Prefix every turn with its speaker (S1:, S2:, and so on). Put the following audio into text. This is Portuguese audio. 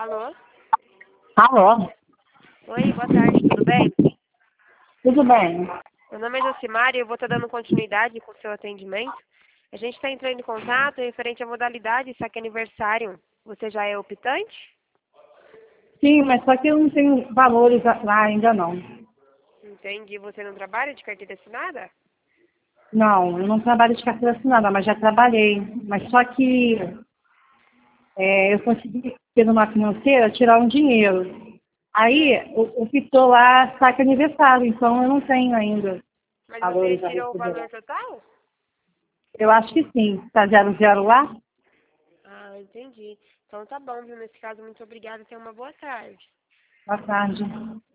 S1: Alô?
S2: Alô?
S1: Oi, boa tarde, tudo bem?
S2: Tudo bem?
S1: Meu nome é Jocimara e eu vou estar dando continuidade com o seu atendimento. A gente está entrando em contato referente à modalidade saque aniversário. Você já é optante?
S2: Sim, mas só que eu não tenho valores lá ainda não.
S1: Entendi. Você não trabalha de carteira assinada?
S2: Não, eu não trabalho de carteira assinada, mas já trabalhei. Mas só que eu consegui, numa financeira, tirar um dinheiro. Aí, optou lá saque aniversário, então eu não tenho ainda
S1: Mas você
S2: valores a
S1: tirou o
S2: receber
S1: valor
S2: lá.
S1: total?
S2: Eu acho que sim. Está 00 lá?
S1: Ah, entendi. Então tá bom, viu? Nesse caso, muito obrigada. Tenha uma boa tarde.
S2: Boa tarde.